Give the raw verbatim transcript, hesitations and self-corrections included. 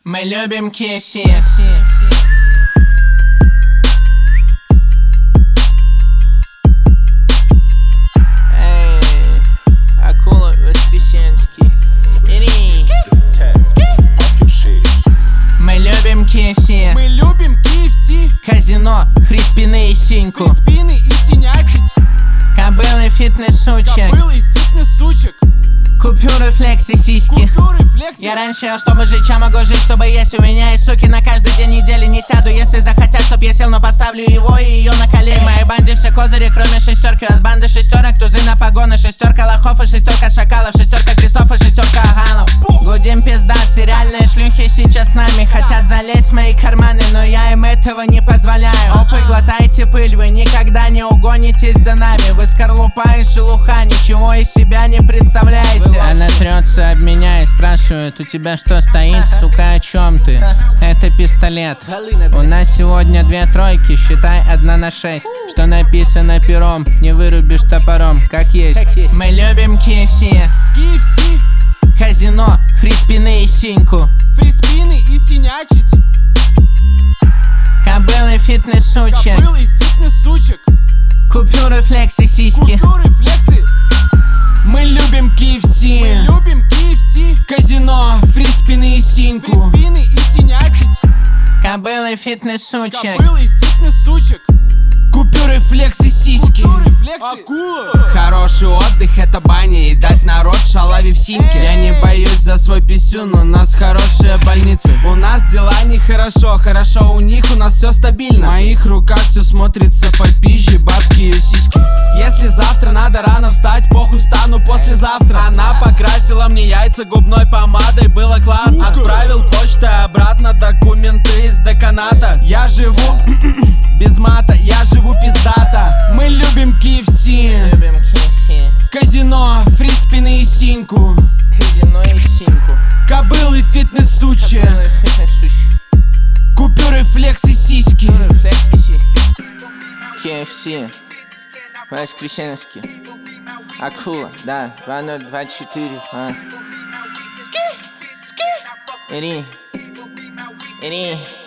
Мы любим кей эф си. Эй, акула воскресенский. Ири. Мы любим кей эф си. Мы любим кей эф си. Казино, фриспины и синьку. Фриспины и синячить. Кобылы, фитнес-сучек. Кобылы и фитнес-сучек. Купюры, флекси, сиськи. Купюры, флекси. Я раньше ел, чтобы жить, чем могу жить, чтобы есть. У меня есть суки, на каждый день недели не сяду. Если захотят, чтоб я сел, но поставлю его и ее на колени. В моей банде все козыри, кроме шестерки. У нас банды шестерок, тузы на погоны. Шестерка лохов и шестерка шакалов. Шестерка крестов и шестерка аганов. Гудим пизда, сериальные шлюхи сейчас с нами. Хотят залезть в мои карманы, но я им этого не позволяю. Опы, глотайте пыль, вы никогда не угонитесь за нами. Вы скорлупа и шелуха, ничего из себя не представляете. Она трется об меня и спрашивает: у тебя что стоит, сука, о чем ты? Это пистолет. У нас сегодня две тройки, считай одна на шесть. Что написано пером, не вырубишь топором, как есть. Мы любим кей эф си. кей эф си. Казино, фриспины и синьку. Фриспины и синячить. Кобылы, фитнес-сучек. Кобылы и фитнес-сучек. Купюры, флекси, сиськи. Купюры, флекси. Мы любим кей эф си. Мы любим кей эф си. Казино, фриспины и синьку. Фриспины и синячить. Кобылы, фитнес-сучек. Кобылы и фитнес-сучек. Купюры, флекси, сиськи. Купюры, флекси. Акула. Хороший отдых — это баня, и дать народ шалави в синьке. Я не боюсь за свой писюн, у нас хорошие больницы. У нас дела нехорошо, хорошо у них, у нас все стабильно. В моих руках все смотрится по пизже, бабки и сиськи. Если завтра надо рано встать, похуй, встану послезавтра. Она покрасила мне яйца губной помадой, было классно. Отправил почтой обратно документы из деканата. Я живу без мата, я живу пиздата. Мы любим кей эф си. Любим кей эф си. Казино, фриспины и синьку. Казино и синьку. Кобылы, фитнес-сучи. Кобылы, фитнес-сучи. Купюры, флекси, сиськи. Купюры, флекси, сиськи. кей эф си. Воскресенский. Акула, да, два ноль два четыре, а. Ски, ски. Ири, ири.